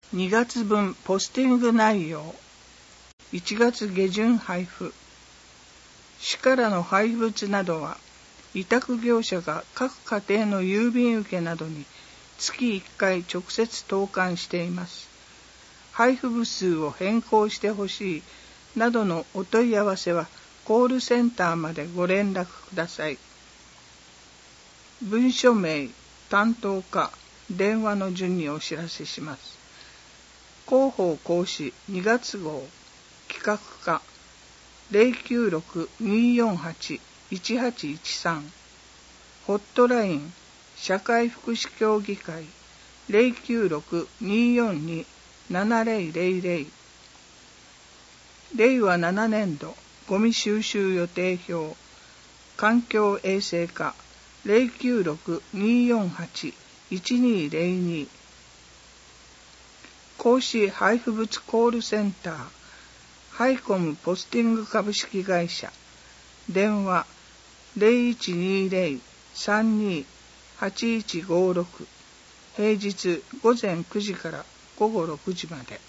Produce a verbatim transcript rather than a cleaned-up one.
にがつぶんポスティング内容。いちがつ下旬配布。市からの配物などは、委託業者が各家庭の郵便受けなどに月いっかい直接投函しています。配布部数を変更してほしいなどのお問い合わせはコールセンターまでご連絡ください。文書名、担当課、電話の順にお知らせします。広報講師にがつ号企画課 ゼロきゅうろく にーよんはち いちはちいちさん ホットライン社会福祉協議会 ゼロきゅうろく にーよんに ななゼロゼロゼロれいわななねんどゴミ収集予定表環境衛生課 ゼロきゅうろく にーよんはち いちにーゼロに 公式配布物コールセンターハイコムポスティング株式会社電話 ゼロいちにーゼロ さんにー はちいちごろく 平日午前くじから午後ろくじまで。